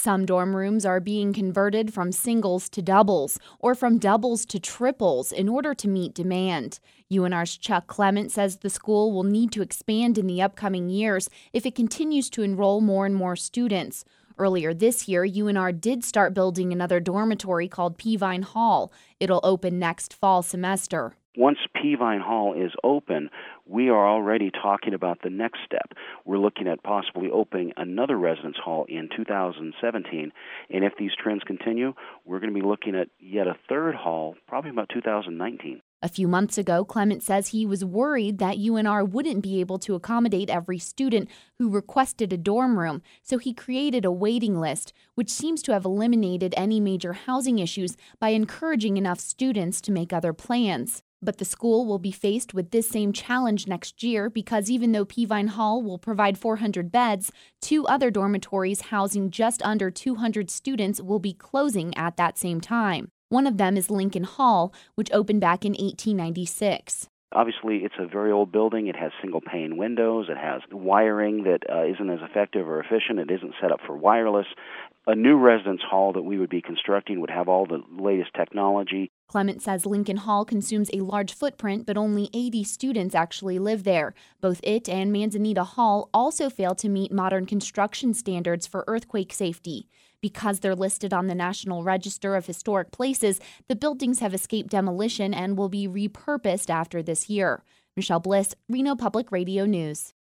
Some dorm rooms are being converted from singles to doubles or from doubles to triples in order to meet demand. UNR's Chuck Clement says the school will need to expand in the upcoming years if it continues to enroll more and more students. Earlier this year, UNR did start building another dormitory called Peavine Hall. It'll open next fall semester. Once Peavine Hall is open, we are already talking about the next step. We're looking at possibly opening another residence hall in 2017, and if these trends continue, we're going to be looking at yet a third hall, probably about 2019. A few months ago, Clement says he was worried that UNR wouldn't be able to accommodate every student who requested a dorm room, so he created a waiting list, which seems to have eliminated any major housing issues by encouraging enough students to make other plans. But the school will be faced with this same challenge next year because even though Peavine Hall will provide 400 beds, 2 other dormitories housing just under 200 students will be closing at that same time. One of them is Lincoln Hall, which opened back in 1896. Obviously, it's a very old building. It has single-pane windows. It has wiring that isn't as effective or efficient. It isn't set up for wireless. A new residence hall that we would be constructing would have all the latest technology. Clement says Lincoln Hall consumes a large footprint, but only 80 students actually live there. Both it and Manzanita Hall also fail to meet modern construction standards for earthquake safety. Because they're listed on the National Register of Historic Places, the buildings have escaped demolition and will be repurposed after this year. Michelle Bliss, Reno Public Radio News.